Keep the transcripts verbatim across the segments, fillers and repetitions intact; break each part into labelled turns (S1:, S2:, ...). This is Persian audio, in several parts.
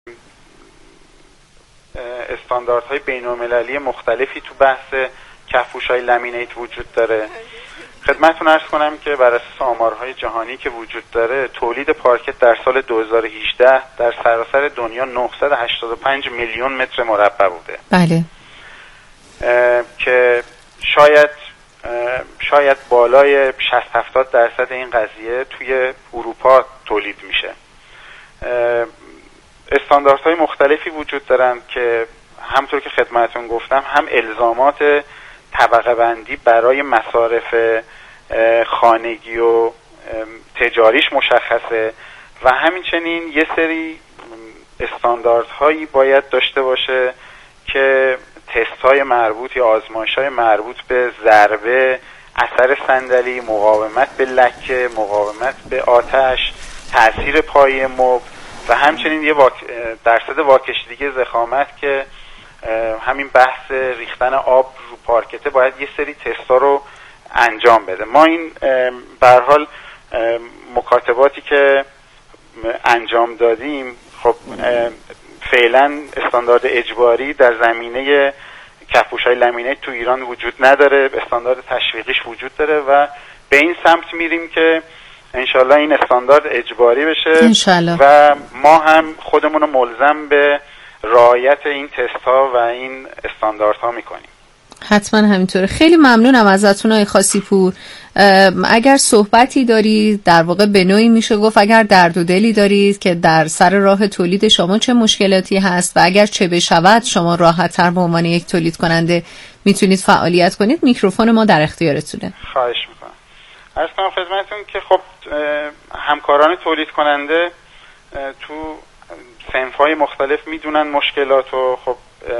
S1: استانداردهای بین‌المللی مختلفی تو بحث کفپوش‌های لامینیت وجود داره. خدمتتون عرض کنم که بر اساس آمارهای جهانی که وجود داره تولید پارکت در سال دو هزار و هجده در سراسر دنیا نهصد و هشتاد و پنج میلیون متر مربع بوده.
S2: بله.
S1: که شاید شاید بالای شصت هفتاد درصد این قضیه توی اروپا تولید میشه. استانداردهای مختلفی وجود دارن که همطور که خدمتتون گفتم هم الزامات طبقه بندی برای مصارف خانگی و تجاریش مشخصه و همینچنین یه سری استانداردهایی باید داشته باشه که تست‌های مربوط یا آزمایش‌های مربوط به ضربه، اثر صندلی، مقاومت به لکه، مقاومت به آتش، تأثیر پایه مبل و همچنین یه واک... درصد واکشیدگی ضخامت که همین بحث ریختن آب رو پارکته باید یه سری تستا رو انجام بده. ما این به هر حال مکاتباتی که انجام دادیم خب فعلا استاندارد اجباری در زمینه کفپوش‌های لامینیت تو ایران وجود نداره، استاندارد تشویقیش وجود داره و به این سمت میریم که انشالله این استاندارد اجباری بشه
S2: انشالله.
S1: و ما هم خودمون رو ملزم به رعایت این تست ها و این استانداردها میکنیم.
S2: حتما همینطوره. خیلی ممنونم ازتون آقای خاصی‌پور. اگر صحبتی دارید در واقع به نوعی میشه گفت اگر درد و دلی دارید که در سر راه تولید شما چه مشکلاتی هست و اگر چه بشود شما راحت‌تر به عنوان یک تولید کننده میتونید فعالیت کنید، میکروفون ما در اختیارتونه.
S1: خواهش میکنم. عرض کنم خدمتتون که خب همکاران تولید کننده تو صنف‌های مختلف میدونن مشکلات و خب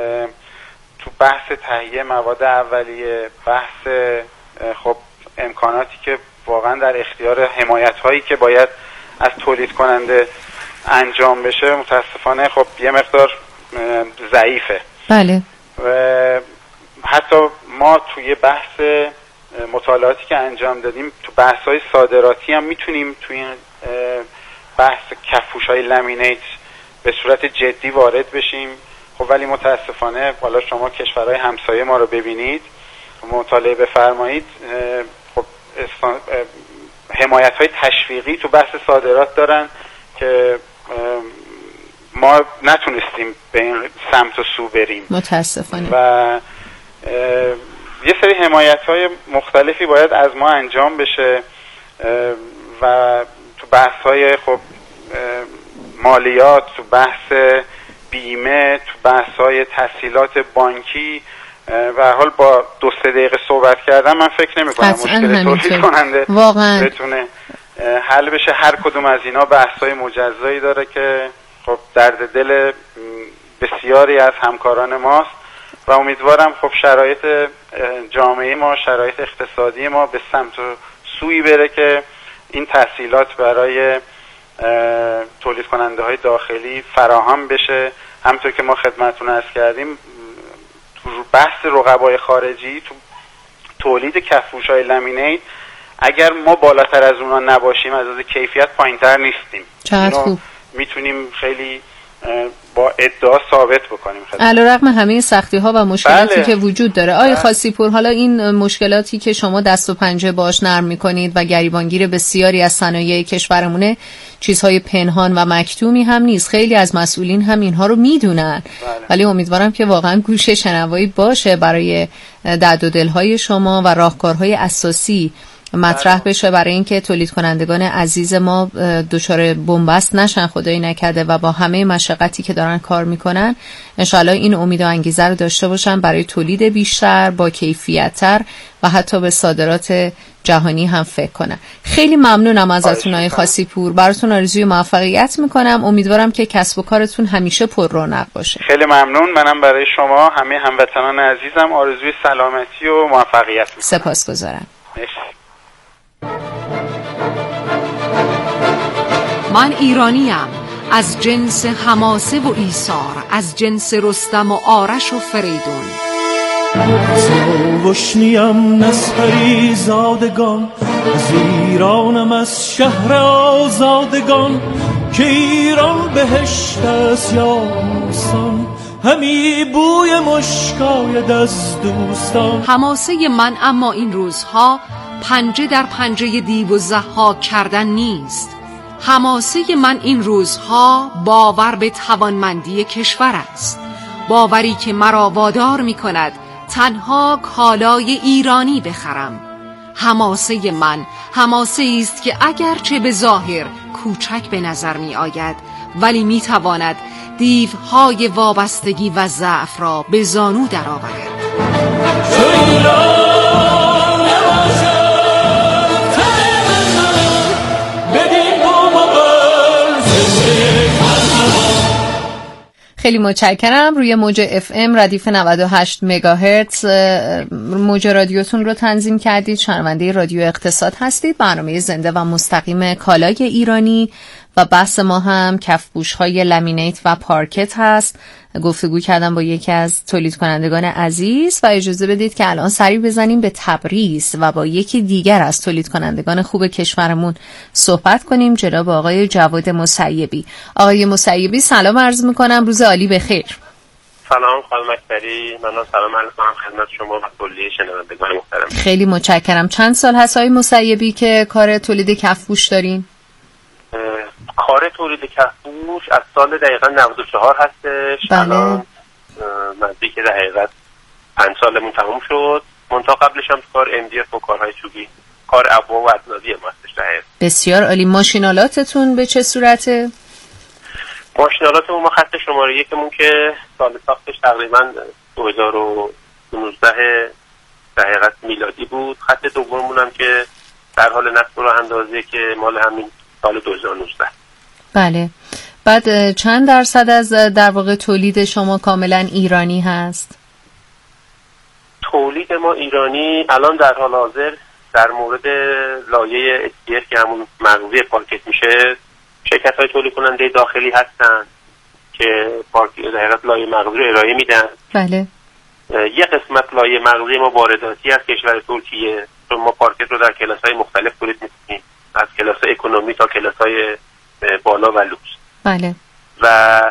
S1: تو بحث تهیه مواد اولیه، بحث خب امکاناتی که واقعا در اختیار حمایت‌هایی که باید از تولید کننده انجام بشه متاسفانه خب یه مقدار ضعیفه.
S2: بله.
S1: و حتی ما توی بحث مطالعاتی که انجام دادیم تو بحث‌های صادراتی هم میتونیم توی این بحث کفپوش‌های لامینیت به صورت جدی وارد بشیم. خب ولی متاسفانه حالا شما کشورهای همسایه ما رو ببینید، مطالعه بفرمایید، خب حمایت‌های تشویقی تو بحث صادرات دارن که ما نتونستیم به این سمت و سو بریم
S2: متاسفانه
S1: و یه سری حمایت‌های مختلفی باید از ما انجام بشه و تو بحث‌های خب مالیات، تو بحث بیمه، تو بحث‌های تسهیلات بانکی و حال با دو سه دقیقه صحبت کردم من فکر نمی‌کنم مشکل تولید کننده
S2: واقعا
S1: بتونه حل بشه. هر کدوم از اینا بحث‌های مجزایی داره که خب درد دل بسیاری از همکاران ماست و امیدوارم خب شرایط جامعه ما، شرایط اقتصادی ما به سمت و سوی بره که این تسهیلات برای تولید کننده های داخلی فراهم بشه. همونطور که ما خدمتتون عرض کردیم تو بحث رقبای خارجی تو تولید کفپوش‌های لامینیت اگر ما بالاتر از اونا نباشیم از از کیفیت پایین‌تر نیستیم.
S2: چقدر خوب.
S1: میتونیم خیلی با ادعا ثابت بکنیم.
S2: علیرغم همه سختی‌ها و مشکلاتی
S1: بله.
S2: که وجود داره آقای خاصی‌پور، حالا این مشکلاتی که شما دست و پنجه باش نرم می‌کنید و گریبانگیر بسیاری از صنایع کشورمونه چیزهای پنهان و مکتومی هم نیست، خیلی از مسئولین هم اینها رو میدونن. بله. ولی امیدوارم که واقعا گوش شنوایی باشه برای درد و دل‌های شما و راهکارهای اساسی مطرح بشه برای اینکه تولید کنندگان عزیز ما دچار بنبست نشن خدایی نکرده و با همه مشقتی که دارن کار میکنن انشالله این امید و انگیزه رو داشته باشن برای تولید بیشتر با کیفیت‌تر و حتی به صادرات جهانی هم فکر کنن. خیلی ممنونم ازتون آقای خاصی‌پور، براتون آرزوی موفقیت میکنم. امیدوارم که کسب و کارتون همیشه پر رونق باشه.
S1: خیلی ممنون. منم برای شما همه هموطنان عزیزم آرزوی سلامتی و موفقیت میکنم.
S2: سپاسگزارم.
S3: من ایرانیم، از جنس حماسه و ایثار، از جنس رستم و آرش و فریدون.
S4: ساوشنیم نسپری زادگان، از ایرانم از شهر آزادگان. که ایران بهشت است یا بوستان، همی بوی مشکاید از دوستان.
S3: حماسه من اما این روزها پنجه در پنجه دیو و ضحاک کردن نیست. حماسه من این روزها باور به توانمندی کشور است، باوری که مرا وادار می کند تنها کالای ایرانی بخرم. حماسه من حماسه است که اگرچه به ظاهر کوچک به نظر می آید، ولی می تواند دیوهای وابستگی و ضعف را به زانو درآورد.
S2: خیلی متشکرم. روی موج اف ام ردیف نود و هشت مگاهرتز موج رادیوتون رو تنظیم کردید. شنونده رادیو اقتصاد هستید. برنامه زنده و مستقیم کالای ایرانی و بحث ما هم کفپوش‌های لامینیت و پارکت هست. گفتگو کردم با یکی از تولید کنندگان عزیز و اجازه بدید که الان سری بزنیم به تبریز و با یکی دیگر از تولید کنندگان خوب کشورمون صحبت کنیم، جناب آقای جواد مسیبی. آقای مسیبی سلام عرض میکنم، روز عالی بخیر.
S5: سلام خانم اکبری، من سلام عرض میکنم خدمت شما و کلیه شنوندگان محترم.
S2: خیلی متشکرم. چند سال هست آقای مسیبی که کار تولید کفپوش دارین؟
S5: کار تولید کفپوش از سال دقیقا نود و چهار هستش.
S2: بله.
S5: الان نزدیک در حقیقت پنج سالمون تموم شد. منتها قبلش هم کار ام دی اف و کارهای چوبی، کار ابواب و ادنازی ما هستش در حقیقت.
S2: بسیار عالی. ماشینالاتتون به چه صورته؟
S5: ماشینالاتمون ما خط شماره یکمون که سال ساختش تقریبا دو هزار و نوزده در حقیقت میلادی بود. خط دوممون هم که در حال نصب و راه اندازی که مال همین سال دو هزار و نوزده.
S2: بله. بعد چند درصد از در واقع تولید شما کاملا ایرانی هست؟
S5: تولید ما ایرانی الان در حال حاضر در مورد لایه اچ دی اف که همون مغزی پارکت میشه، شرکت های تولید کننده داخلی هستن که پارکت در حقیقت لایه مغزی رو ارائه میدن.
S2: بله.
S5: یه قسمت لایه مغزی ما وارداتی از کشور ترکیه، چون ما پارکت رو در کلاس های مختلف تولید میکنیم، از کلاس اکونومی تا کلاس های بالا و لوکس.
S2: بله.
S5: و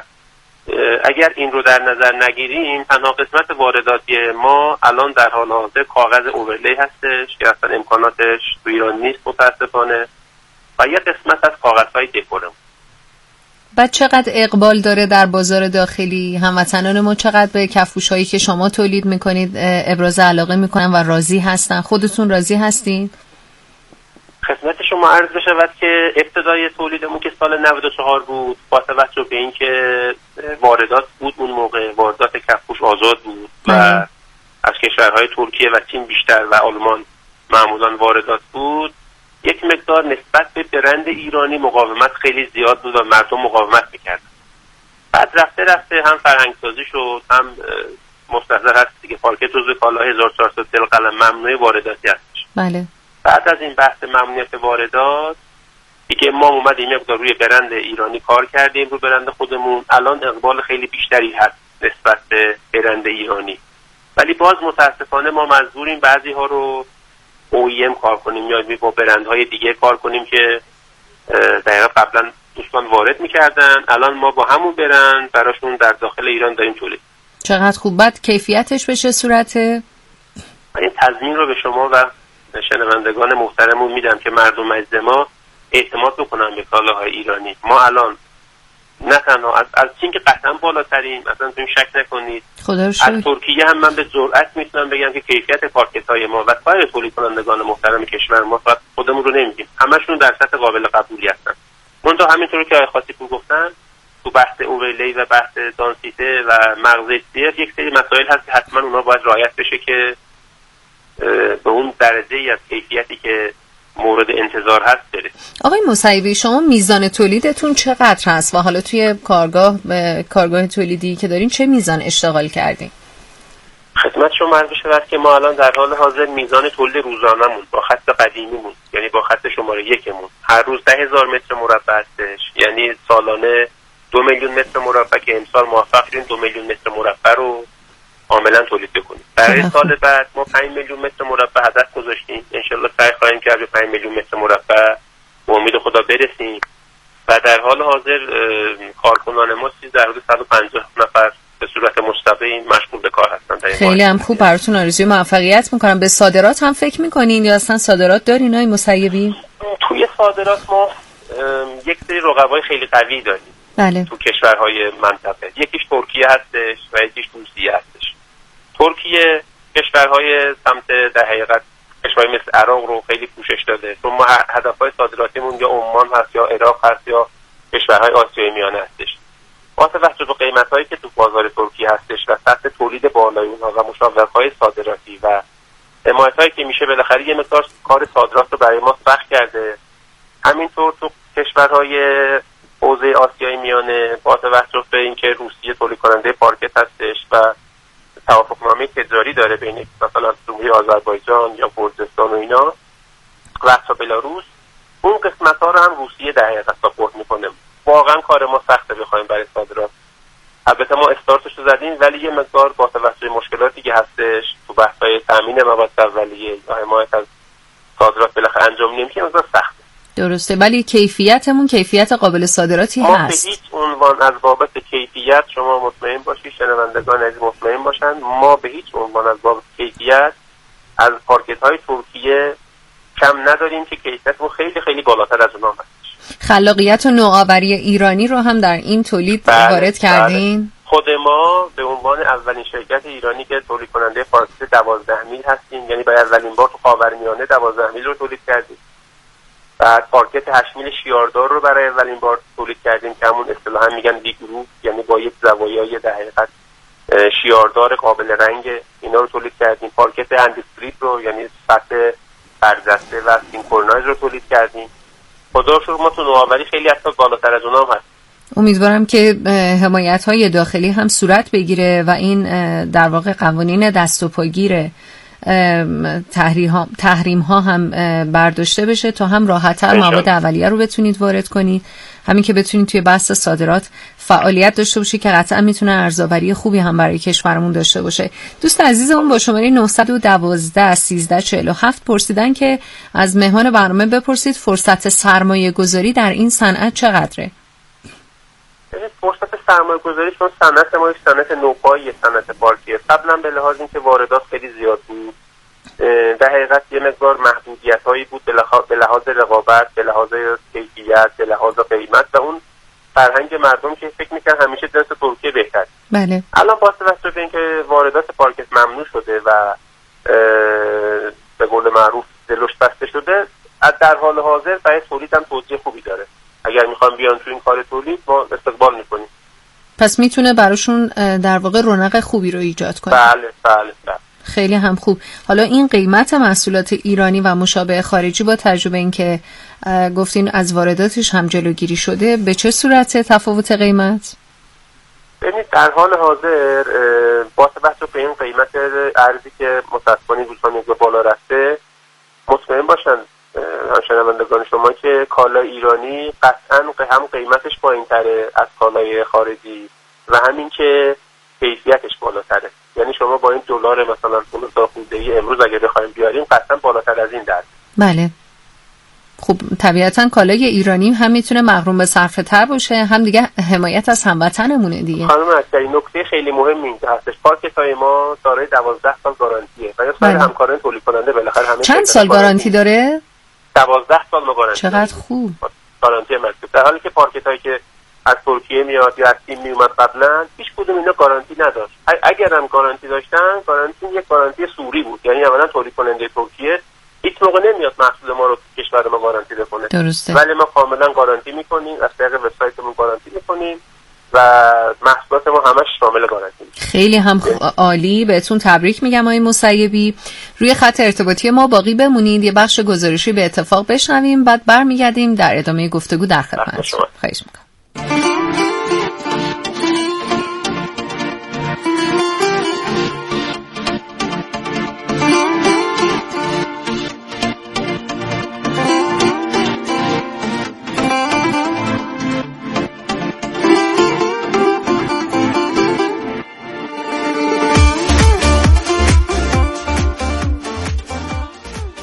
S5: اگر این رو در نظر نگیریم، تنها قسمت وارداتی ما الان در حال حاضر کاغذ اوورلی هستش که اصلا امکاناتش تو ایران نیست متاسفانه، و یه قسمت از کاغذهای دکورم.
S2: بعد چقدر اقبال داره در بازار داخلی؟ هموطنان ما چقدر به کفپوش‌هایی که شما تولید میکنید ابراز علاقه میکنن و راضی هستن؟ خودتون راضی هستین؟
S5: خدمت شما عرض بشود که ابتدای تولیدمون که سال نود و چهار بود، با توجه به این که واردات بود، اون موقع واردات کفپوش آزاد بود و
S2: مم.
S5: از کشورهای ترکیه و چین بیشتر و آلمان معمولا واردات بود، یک مقدار نسبت به برند ایرانی مقاومت خیلی زیاد بود و مردم مقاومت میکردن. بعد رفته رفته هم فرهنگسازی شد، هم مستحضر هست دیگه پارکت جزو کالا هزار و چهارصد طبق قلم ممنوع وارداتی هستش.
S2: بله.
S5: بعد از این بحث ممنوعیت واردات دیگه ما اومدیم مقدار روی برند ایرانی کار کردیم، رو برند خودمون. الان اقبال خیلی بیشتری هست نسبت به برند ایرانی، ولی باز متاسفانه ما مجبوریم بعضی ها رو او ای ام کار کنیم یا با برندهای دیگه کار کنیم که دقیقا قبلا دوستان وارد میکردن. الان ما با همون برند براشون در داخل ایران داریم تولید.
S2: چقدر خوب. بعد کیفیتش به چه صورته؟
S5: من این تضمین رو به شما و شنوندگان محترمون میدم که مردم عزیز ما اعتماد بکنن به کالاهای ایرانی. ما الان نه تنها از, از چین که قطعا بالاترین، اصلا تو این شک نکنید،
S2: خدا رو
S5: از
S2: شکر.
S5: ترکیه هم من به جرئت میتونم بگم که کیفیت پارکت های ما و کار تولید کنندگان محترم کشور ما، فقط خودمون رو نمیگیم، همشون در سطح قابل قبولی هستن. منتها همینطور که آقای خاصی‌پور گفتن، تو بحث اوورلی و بحث دانسیته و مغز اچ یک سری مسائل هست که حتما اونا باید رعایت بشه که به اون درجه‌ای از کیفیتی که مورد انتظار هست برید.
S2: آقای مسیبی، شما میزان تولیدتون چقدر هست و حالا توی کارگاه کارگاه تولیدی که دارین چه میزان اشتغال کردین؟
S5: خدمت شما عرض بشود که ما الان در حال حاضر میزان تولید روزانمون با خط قدیمیمون، یعنی با خط شماره یکمون، هر روز ده هزار متر مربع هستش، یعنی سالانه دو میلیون متر مربع که امسال موفق شدیم دو میلیون متر مربع رو کاملا تولید بکنیم. برای سال بعد ما پنج میلیون متر مربع هدف گذاشتیم، انشالله سعی خواهیم کرد به پنج میلیون متر مربع به امید خدا برسیم و در حال حاضر کارکنان ما در حدود صد و پنجاه نفر به صورت مستقیم مشغول به کار هستن. در این
S2: خیلی هم خوب، براتون آرزوی موفقیت میکنم. به صادرات هم فکر میکنین یا اصلا صادرات دارین آقای مسیبی؟
S5: توی صادرات ما یک سری رقبای خیلی قوی داریم.
S2: بله.
S5: تو کشورهای منطقه، یکیش ترکیه هستش و یکیش روسیه هستش. ترکیه کشورهای سمت در حقیقت کشورهای مثل عراق رو خیلی پوشش داده، چون ما هدفهای صادراتیمون یا عمان هست یا عراق هست یا کشورهای آسیای میانه هستش. با توجه به قیمت‌هایی که تو بازار ترکیه هستش و سطح تولید بالای اونها و مشاورهای صادراتی و حمایت‌هایی که میشه، بالاخره یه مقدار کار صادرات رو برای ما سخت کرده. همینطور تو کشورهای حوزه آسیای میانه با توجه به اینکه روسیه تولید کننده پارکت هستش و توافقنامه تجاری داره بین مثلا جمهوری آذربایجان یا کردستان و اینا و حتی بلاروس، اون قسمت‌ها رو هم روسیه در حقیقت ساپورت میکنه. واقعا کار ما سخته بخوایم برای صادرات. البته ما استارتش رو زدیم، ولی یه مقدار با توجه به مشکلاتی که هستش تو بحث‌های تامین مواد اولیه یا حمایت از صادرات بالاخره انجام نمیشه، مقدار سخته.
S2: درسته، ولی کیفیتمون کیفیت قابل صادراتی
S5: ما
S2: هست.
S5: به هیچ عنوان از بابت کیفیت، شما مطمئن باشید، شنوندگان عزیز مطمئن باشن، ما به هیچ عنوان از بابت کیفیت از پارکت‌های ترکیه کم نداریم که کیفیتمون خیلی خیلی بالاتر از اونها هست.
S2: خلاقیت و نوآوری ایرانی رو هم در این تولید
S5: بله،
S2: وارد کردین؟
S5: بله. خود ما به عنوان اولین شرکت ایرانی که تولید کننده پارکت دوازده میل هستیم، یعنی برای اولین بار تو خاورمیانه دوازده میل رو تولید کردیم. بعد پارکت هشت میل شیاردار رو برای اولین بار تولید کردیم که همون اصطلاحاً میگن بی گروپ، یعنی با یک زوایای در حقیقت شیاردار قابل رنگ، اینا رو تولید کردیم. پارکت اندستریپ رو، یعنی سطح برجسته و سینکرونایز رو تولید کردیم. خدا رو شکر ما تو نوآوری خیلی حتی بالاتر از اونها هست.
S2: امیدوارم که حمایت‌های داخلی هم صورت بگیره و این در واقع قوانین دست و پاگیر تحریم ها هم برداشته بشه تا هم راحت‌تر مواد اولیه رو بتونید وارد کنید، همین که بتونید توی بحث صادرات فعالیت داشته باشه که قطعا میتونه ارزآوری خوبی هم برای کشورمون داشته باشه. دوست عزیزمون با شماره نه یک دو سیزده چهل و هفت پرسیدن که از مهمان برنامه بپرسید فرصت سرمایه گذاری در این صنعت چقدره؟
S5: فرصت سرمایه گذاری، چون صنعت ما یک صنعت نوپایی، صنعت پارکیه، قبلا به لحاظ اینکه واردات خیلی زیاد بود، در حقیقت یه مقدار محدودیت هایی بود به لحاظ رقابت، به لحاظ کیفیت، به لحاظ قیمت و اون فرهنگ مردم که فکر میکنن همیشه جنس ترکیه بهتر.
S2: بله.
S5: الان با توجه به اینکه واردات پارکت ممنوع شده و به قول معروف دلش بسته شده، در حال حاضر برای تولید هم توجیه خوبی داره. اگر میخوام بیان تو این کار تولید ما استقبال میکنیم.
S2: پس میتونه براشون در واقع رونق خوبی رو ایجاد کنه.
S5: بله بله بله.
S2: خیلی هم خوب. حالا این قیمت محصولات ایرانی و مشابه خارجی با تجربه این که گفتین از وارداتش هم جلوگیری شده، به چه صورت تفاوت قیمت؟
S5: ببینید در حال حاضر با توجه به این قیمت ارزی که متأسفانه روزها به بالا رفته، مطمئن باشن شنوندگان شما که کالای ایرانی قطعاً هم قیمتش پایین‌تره از کالای خارجی و همین که کیفیتش بالاتره. یعنی شما با این دلار مثلا پانصد خرده‌ای امروز اگه بخوایم بیاریم قطعاً بالاتر از این درد.
S2: بله. خب طبیعتاً کالای ایرانی هم میتونه مغروم به صرفه تر باشه، هم دیگه حمایت از هموطنمونه دیگه.
S5: خانم عسکری، نکته خیلی مهمی اینجا هستش، پارکت‌های ما دارای دوازده سال گارانتیه و یا سایر همکاران تولید کننده بالاخره همه
S2: چند سال گارانتی داره؟
S5: دوازده سال ما گارانتی.
S2: چقدر خوب.
S5: گارانتی مکتوب. در حالی که پارکت‌هایی که از ترکیه میاد یا از چین میومد قبلا، هیچ کدوم اینا گارانتی نداشت. اگر هم گارانتی داشتن، گارانتی یک گارانتی سوری بود. یعنی اولا تولید کننده ترکیه هیچ موقع نمیاد محصول ما رو تو کشور ما گارانتی بکنه.
S2: درسته.
S5: ولی ما کاملا گارانتی میکنیم، از طریق وبسایتمون گارانتی میکنیم و محصولات ما همش شامل گارانتی.
S2: خیلی هم عالی، بهتون تبریک میگم آقای مسیبی. روی خط ارتباطی ما باقی بمونید، یه بخش گزارشی به اتفاق بشنویم، بعد برمیگردیم در ادامه گفتگو در خدمتتون. خواهش میکنم.
S6: پارکت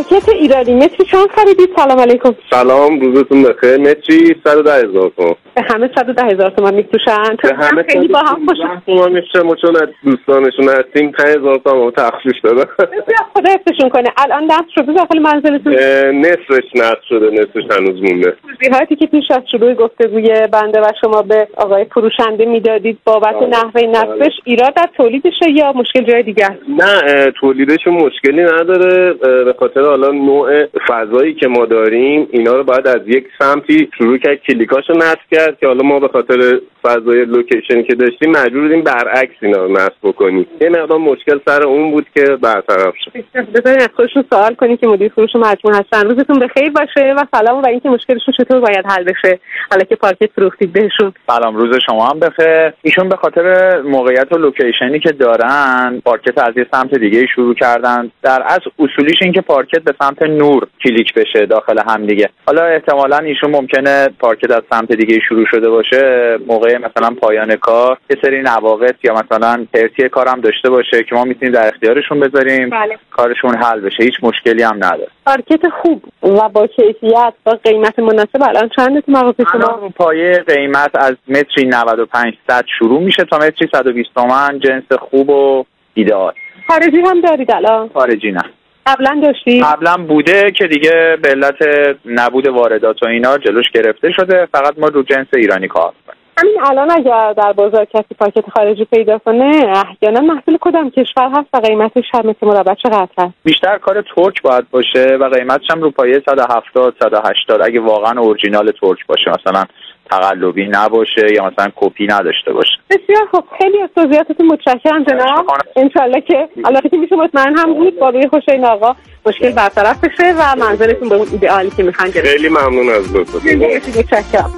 S6: پاکت ایرانی متری چند خریدید؟ سلام علیکم.
S7: سلام، روزتون بخیر. متری صد و ده هزار تومان.
S6: به همه صد و ده هزار تومان میفروشن.
S7: به همه خیلی با هم خوش تومان میشه. ما چون از دوستانشون هستیم پنج هزار تومان تخفیف دادن.
S6: خدا حفظشون کنه. الان نصب شده داخل منزلتون؟
S7: نصفش نصب شده، نصفش هنوز مونده.
S6: توضیحاتی که پیش از شروع گفتگوی بنده و شما به آقای فروشنده میدادید بابت نحوه نصبش ایراد در تولیدشه یا مشکل جای دیگه است؟
S7: نه، تولیدش مشکلی نداره. به خاطر حالا نوع فضایی که ما داریم اینا رو باید از یک سمتی شروع کرد کلیکاشو نصب کرد که حالا ما به خاطر فضای لوکیشنی که داشتیم مجبور بودیم برعکس اینا رو نصب بکنیم. یه مقدار مشکل سر اون بود که برطرف شد.
S6: بذارین از خودشون سوال کنین که مدیر فروش مجموع هستن. روزتون بخیر باشه و سلام و اینکه مشکلشون چطور باید حل بشه حالا که پارکت فروختید بهشون.
S8: سلام، روز شما هم بخیر. ایشون به خاطر موقعیت و لوکیشنی که دارن پارکت از یه سمت دیگه شروع کردن. در اصل اصولیش این که پارکت به سمت نور کلیک بشه داخل هم دیگه. حالا احتمالاً ایشون ممکنه پارکت از سمت دیگه شروع شده باشه، موقع مثلا پایان کار یه سری نواقص یا مثلا پرتی کارم داشته باشه که ما میتونیم در اختیارشون بذاریم. بله. کارشون حل بشه، هیچ مشکلی هم نداره.
S6: پارکت خوب و با کیفیت با قیمت مناسب الان چنده تو مغازه شما؟
S8: الان پایه قیمت از متری نود و پنج صد شروع میشه تا متری صد و بیست تومن، جنس خوب و ایدئال.
S6: خارجی هم دارید الان؟
S8: خارجی نه.
S6: قبلا داشتی؟
S8: قبلا بوده که دیگه به علت نبود واردات و اینا جلوش گرفته شده، فقط ما رو جنس ایرانی کار می‌کنیم.
S6: همین الان اگر در بازار کسی پاکت خارجی پیدا کنه احیانا محصول کدام کشور هست و قیمتش هم متر مربع چقدر هست؟
S8: بیشتر کار ترک باید باشه و قیمتش هم رو پایه صد و هفتاد صد و هشتاد اگه واقعا اورجینال ترک باشه، مثلا تقلبی نباشه یا مثلا کپی نداشته باشه.
S6: بسیار خب، خیلی از توضیحاتتون متشکرم جناب. انشالله که البته که میشه مطمئن هم بود با روی خوشین آقا مشکل برطرف بشه و منظرتون به اون ایدئالی که میخوان برسه.
S7: خیلی ممنون از لطفتون.
S6: متشکرم.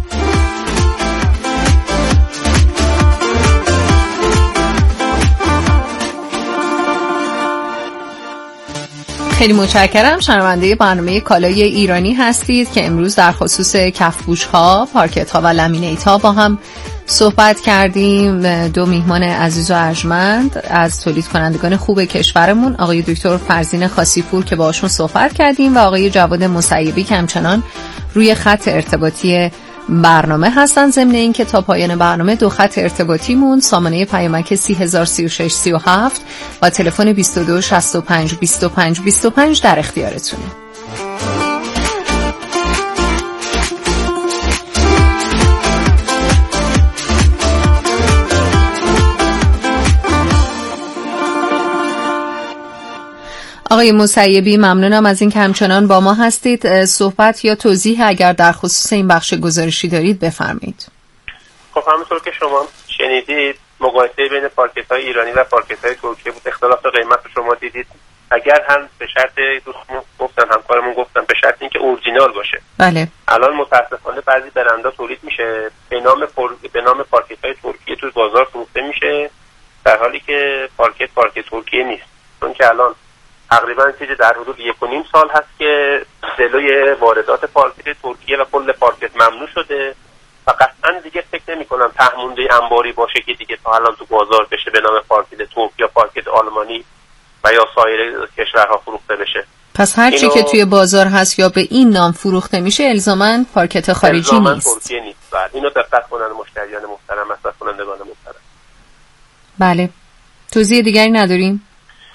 S2: خیلی متشکرم. شنونده برنامه کالای ایرانی هستید که امروز در خصوص کفپوش ها، پارکت ها و لامینیت ها با هم صحبت کردیم. دو میهمان عزیز و ارجمند از تولید کنندگان خوب کشورمون، آقای دکتر فرزین خاصی‌پور که باهاشون صحبت کردیم و آقای جواد مسیبی که همچنان روی خط ارتباطی برنامه هستن. ضمن این که تا پایان برنامه دو خط ارتباطیمون سامانه پیامک سی هزار سی و شش سی و هفت و تلفن بیست و دو شصت و پنج بیست و پنج بیست و پنج در اختیارتونه. آقای مسیبی ممنونم از این که همچنان با ما هستید. صحبت یا توضیح اگر در خصوص این بخش گزارشی دارید بفرمایید.
S5: خب همونطور که شما شنیدید مقایسه بین پارکت‌های ایرانی و پارکت‌های ترکیه بود. اختلاف قیمت رو شما دیدید. اگر هم به شرط دوستمون گفتن، همکارمون گفتن به شرط اینکه اورجینال باشه.
S2: بله.
S5: الان متأسفانه بعضی برندها تولید میشه به نام پر... به نام پارکت‌های ترکیه تو بازار فروخته میشه، در حالی که پارکت پارکت ترکیه نیست. چون که الان تقریبا چیزی در حدود یک و نیم سال هست که جلوی واردات پارکت ترکیه و کل پارکت ممنوع شده و قطعا دیگه فکر نمی کنم تهمونده انباری باشه که دیگه تا الان تو بازار بشه به نام پارکت ترک یا پارکت آلمانی و یا سایر کشورها فروخته بشه.
S2: پس هر چی که توی بازار هست یا به این نام فروخته میشه الزاماً پارکت خارجی
S5: الزاماً
S2: نیست.
S5: ترکیه نیست. بله، اینو دقت کنن مشتریان محترم، مصرف کنندگان محترم.
S2: بله. توضیح دیگری نداریم؟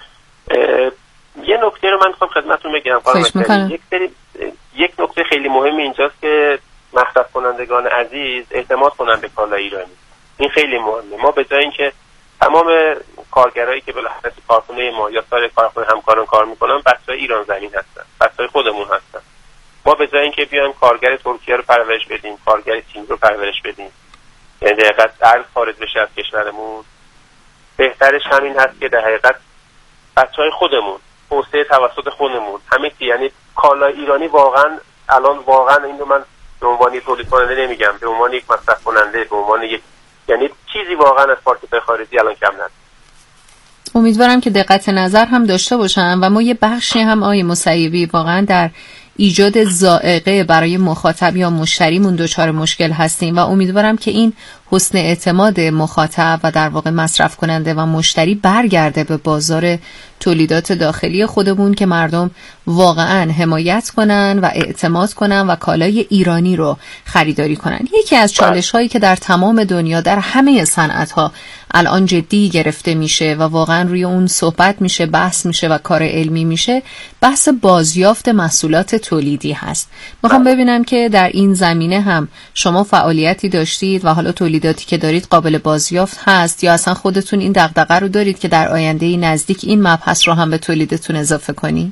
S5: یه نکته رو من خب خدمتتون بگم. یک سری یک نکته خیلی مهم اینجاست که مصرف کنندگان عزیز اعتماد کنن به کالای ایرانی. این خیلی مهمه. ما به جای اینکه تمام کارگرایی که بالاخره کارخونه ما یا سایر کارخونه همکاران کار میکنن بچهای ایران زمین هستن، بچهای خودمون هستن. ما به جای اینکه بیایم کارگر ترکیه رو پرورش بدیم، کارگر چین رو پرورش بدیم، یعنی در حقیقت ارز خارج بشه از کشورمون، بهترش همین هست که در حقیقت بچهای خودمون، توسعه توسط خودمون همه چی، یعنی کالای ایرانی واقعا الان واقعا اینو من به عنوان تولید کننده نمیگم، به عنوان یک مصرف کننده، به عنوان یک یعنی چیزی واقعا از پارکت‌های خارجی الان کم نداره.
S2: امیدوارم که دقت نظر هم داشته باشن و ما یه بخشی هم آقای مسیبی واقعا در ایجاد ذائقه برای مخاطب یا مشتریمون دچار مشکل هستیم و امیدوارم که این حسن اعتماد مخاطب و در واقع مصرف کننده و مشتری برگرده به بازار تولیدات داخلی خودمون که مردم واقعا حمایت کنن و اعتماد کنن و کالای ایرانی رو خریداری کنن. یکی از چالش هایی که در تمام دنیا در همه صنعت ها الان جدی گرفته میشه و واقعا روی اون صحبت میشه، بحث میشه و کار علمی میشه، بحث بازیافت محصولات تولیدی هست. میخوام ببینم که در این زمینه هم شما فعالیتی داشتید و حالا تولیداتی که دارید قابل بازیافت هست یا اصلا خودتون این دغدغه رو دارید که در آینده نزدیک این مبحث رو هم به تولیدتون اضافه کنی؟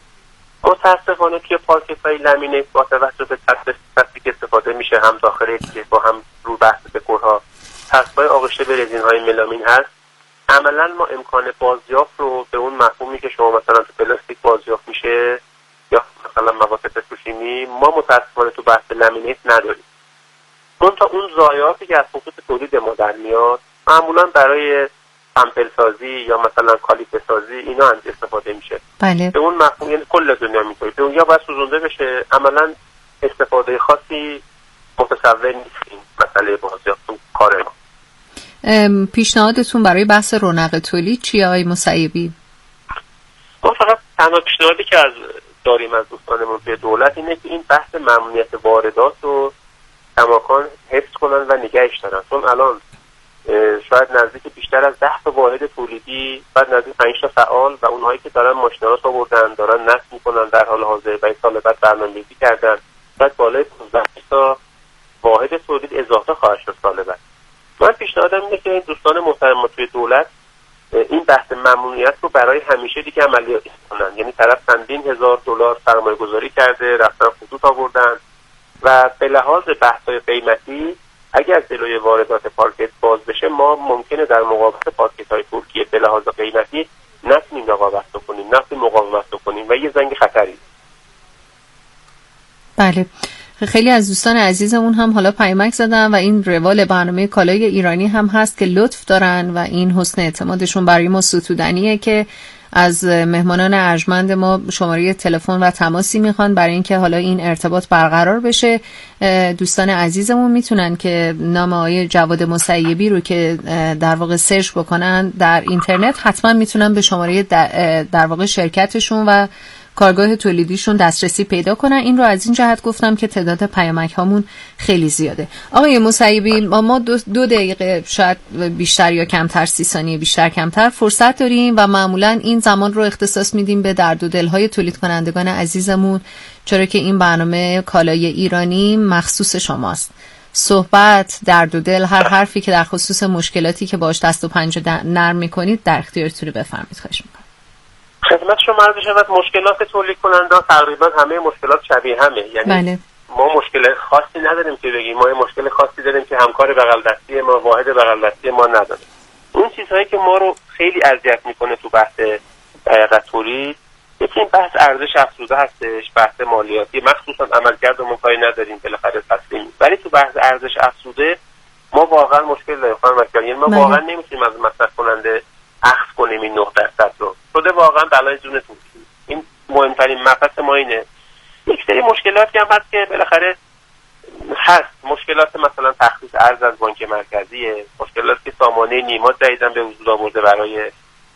S5: متاسفانه که پارکت‌های لامینیت با توجه به تسبیح که استفاده میشه هم داخل که با هم رو بحث دکورها تسبیح آغشته به رزین‌های ملامین هست، عملاً ما امکان بازیافت رو به اون مفهومی که شما مثلا تو پلاستیک بازیافت میشه یا مثلا مواد پتروشیمی ما متاسفانه تو بحث لامینیت نداریم. اون تا اون ضایعاتی که از خطوط تولید ما در میاد معمولاً برای سامپل سازی یا مثلا کالیپه سازی اینا هم استفاده میشه.
S2: بله.
S5: به اون مفهوم یعنی کل دنیا میکنه. به اونجا باید سوزونده بشه. عملاً استفاده خاصی متصور نیستیم مسئله بازیافت کار ما.
S2: پیشنهادتون برای بحث رونق تولید چیه آقای مسیبی؟
S5: ما فقط تنها پیشنهادی که از داریم از دوستانمون توی دولت اینه که این بحث ممنوعیت واردات رو کماکان حفظ کنن و نگهش دارن. چون الان شاید نزدیک بیشتر از ده تا واحد تولیدی بعد نزدیک پنج تا فعال و اونهایی که دارن ماشین‌ها رو آوردن دارن نصب می‌کنن در حال حاضر و این سال بعد برنامه‌ریزی کردن بعد بالای پانزده تا واحد تولید اضافه خواهد شد سال بعد. من پیشنهادم اینه که این دوستان محترم توی دولت این بحث ممنوعیت رو برای همیشه دیگه عملیات کنن. یعنی طرف چندین هزار دلار سرمایه‌گذاری کرده، رفتن خطوط آوردن و به لحاظ بحث‌های قیمتی اگر از جلوی واردات پارکت باز بشه ما ممکنه در مقابل پارکت‌های ترکیه به لحاظ قیمتی نتونیم رقابت کنیم، نتونیم مقاومت کنیم و یه زنگ خطری.
S2: بله. خیلی از دوستان عزیزمون هم حالا پیامک زدن و این روال برنامه کالای ایرانی هم هست که لطف دارن و این حسن اعتمادشون برای ما ستودنیه که از مهمانان ارجمند ما شماره تلفن و تماسی میخوان برای اینکه حالا این ارتباط برقرار بشه. دوستان عزیزمون میتونن که نام آقای جواد مسیبی رو که در واقع سرچ بکنن در اینترنت حتما میتونن به شماره در واقع شرکتشون و کارگاه تولیدیشون دسترسی پیدا کنن. این رو از این جهت گفتم که تعداد پیامک هامون خیلی زیاده. آقای مسیبی ما دو, دو دقیقه شاید بیشتر یا کمتر، سی ثانیه بیشتر کمتر فرصت داریم و معمولا این زمان رو اختصاص میدیم به درد و دلهای تولید کنندگان عزیزمون، چرا که این برنامه کالای ایرانی مخصوص شماست. صحبت، درد و دل، هر حرفی که در خصوص مشکلاتی که باش دست و پنجه نرم میکنید در اختیارتون بفرمایید. خواهش میکنم.
S5: خدمت شما عرض شود مشکلات تولید کننده تقریبا همه مشکلات شبیه همه. یعنی
S2: بله.
S5: ما مشکل خاصی نداریم که بگیم ما مشکل خاصی داریم که همکار بغل دستی ما واحد بغل دستی ما نداره. اون چیزهایی که ما رو خیلی اذیت میکنه تو بحث دقیقاً تولید یکی این بحث ارزش افزوده هستش، بحث مالیاتی، مخصوصا عملکردمون کاری نداریم بالاخره تسلیم. ولی تو بحث ارزش افزوده ما واقعا مشکل داریم خانم مکان. یعنی ما بله. واقعا نمیتونیم از مصرف کننده اخذ کنیم این نه درصد رو. شده واقعا بلای جونتون. این مهمترین مبحث ما اینه. یک سری مشکلاتی هم هست که بالاخره هست، مشکلات مثلا تخصیص ارز از بانک مرکزیه، مشکلاتی که سامانه نیما جدیداً به وجود آورده برای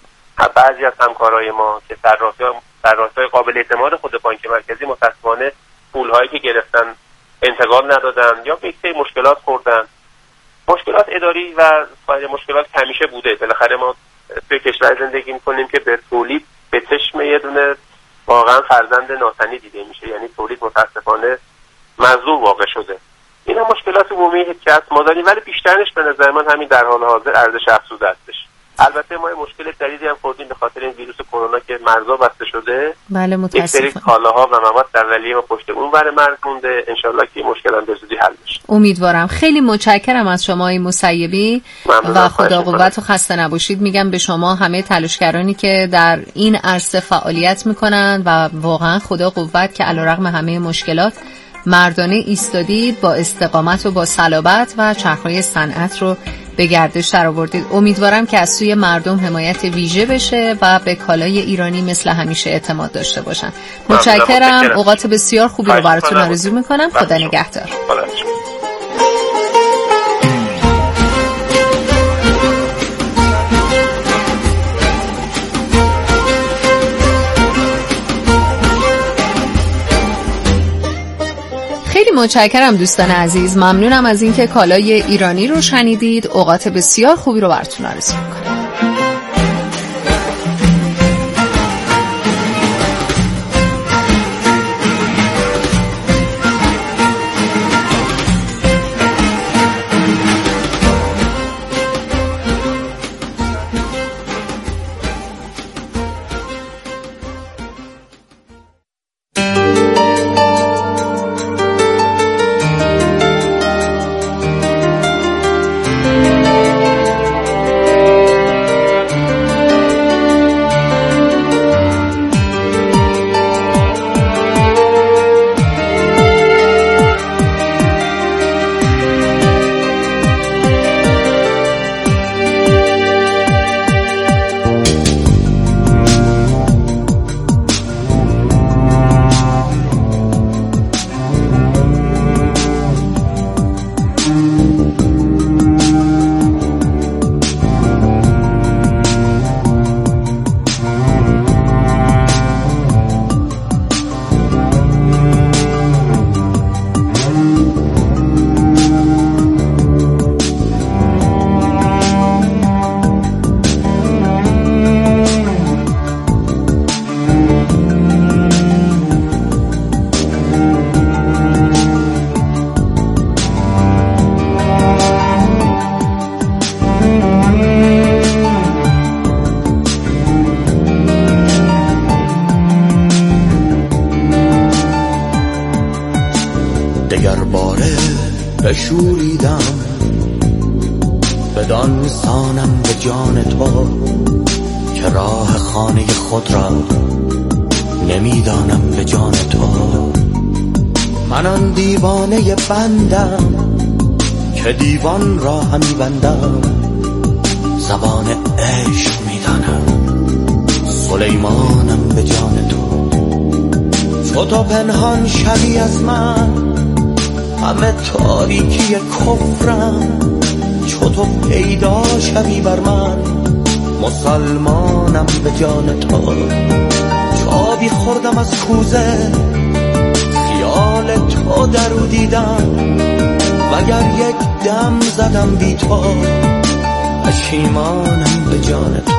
S5: بعضی از همکارای ما که صرافی‌های قابل اعتماد خود بانک مرکزی متأسفانه پول‌هایی که گرفتن انتقال ندادن یا به یک سری مشکلات خوردن. مشکلات اداری و سایر مشکلات همیشه بوده. بالاخره ما توی کشور زندگی می‌کنیم که به تولید به چشم یه دونه واقعا فرزند ناتنی دیده میشه. یعنی تولید متأسفانه مظلوم واقع شده. اینا مشکلات عمومی که هست ما داریم، ولی بیشترش به نظر من همین در حال حاضر ارزش افزوده هستش. البته ما مشکل جدیدی هم خوردیم به خاطر این ویروس کرونا که مرزها بسته شده.
S2: بله متاسفم.
S5: یک سری کالاها و مواد اولیه ما پشت اون ور مرز مونده. ان شاءالله که مشکل هم به زودی حل بشه.
S2: امیدوارم. خیلی متشکرم از شما آقای مسیبی و خدا قوت و خسته نباشید میگم به شما همه تلاشگرانی که در این عرصه فعالیت میکنن و واقعا خدا قوت که علیرغم همه مشکلات مردانه ایستادید، با استقامت و با صلابت و چرخهای صنعت رو به گردش درآوردید. امیدوارم که از سوی مردم حمایت ویژه بشه و به کالای ایرانی مثل همیشه اعتماد داشته باشن. متشکرم. اوقات بسیار خوبی رو براتون آرزو میکنم. خدا نگهدار. متشکرم دوستان عزیز، ممنونم از اینکه کالای ایرانی رو شنیدید. اوقات بسیار خوبی رو براتون آرزو می‌کنم.
S9: بشوریدم بدان سانم به جان تو که راه خانه خود را نمیدانم به جان تو. من آن دیوانه بندم که دیوان را همی بندم، زبان عشق میدانم سلیمانم به جان تو. چو تو پنهان شوی از من همه تاریکی کفرم، چو تو پیدا شوی بر من مسلمانم به جان تو. چو آبی خوردم از کوزه خیال تو درو دیدم، وگر یک دم زدم بی تو پشیمانم به جان تو.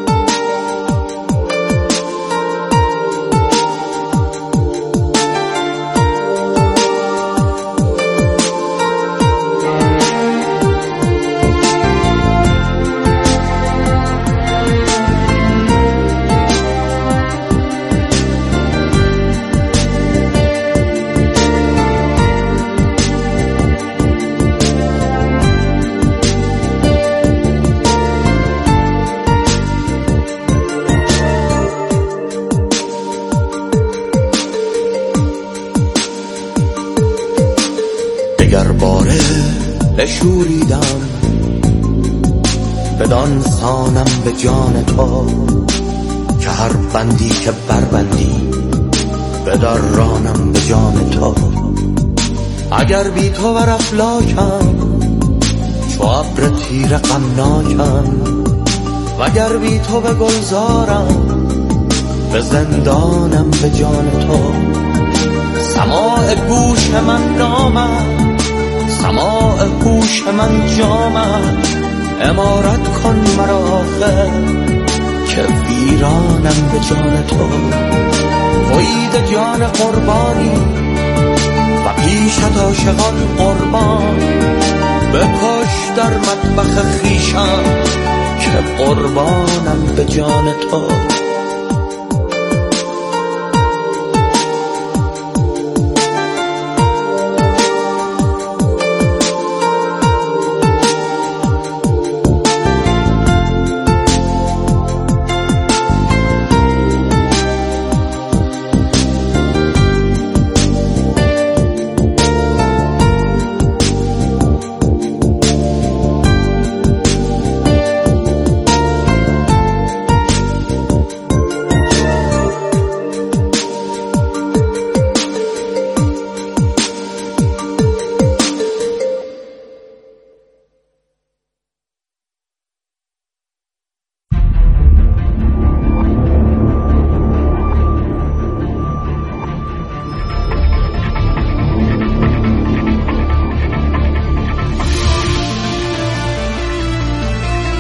S9: دگر باره بشوریدم بدان سانم به جان تو که هر بندی که بربندی بدر رانم به جان تو. اگر بی تو بر افلاکم چو ابر تیره غمناکم، وگر بی تو به گلزارم به زندانم به جان تو. سماع گوش من نامد، سماع گوش من جامد، امارت کن مرا آخر که ویرانم به جان تو. وید جان قربانی و پیشت عاشقان قربان، بکش در مطبخ خویشم که قربانم به جان تو.